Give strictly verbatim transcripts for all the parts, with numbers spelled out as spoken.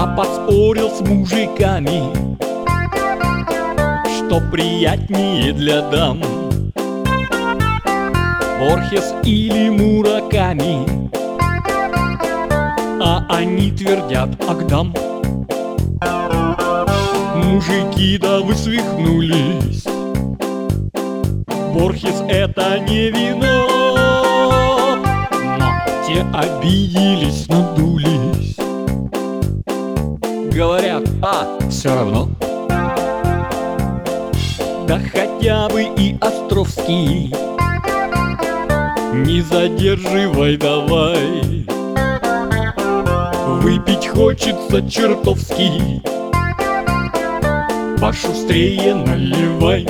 Я поспорил с мужиками, что приятнее для дам, Борхес или Мураками, а они твердят Агдам. Мужики, да вы свихнулись, Борхес это не вино. Но те обиделись, надулись, говорят, а все равно. Да хотя бы и Островский, не задерживай давай, выпить хочется чертовски, пошустрее наливай.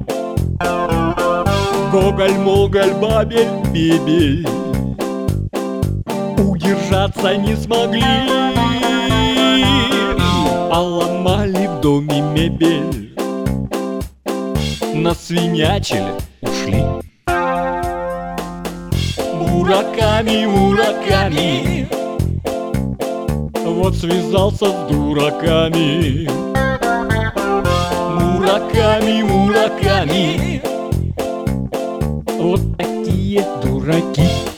Гоголь, Моголь, Бабель, Бебель удержаться не смогли, поломали в доме мебель, насвинячили, ушли. Мураками, Мураками, вот связался с дураками. Мураками, Мураками, вот такие дураки.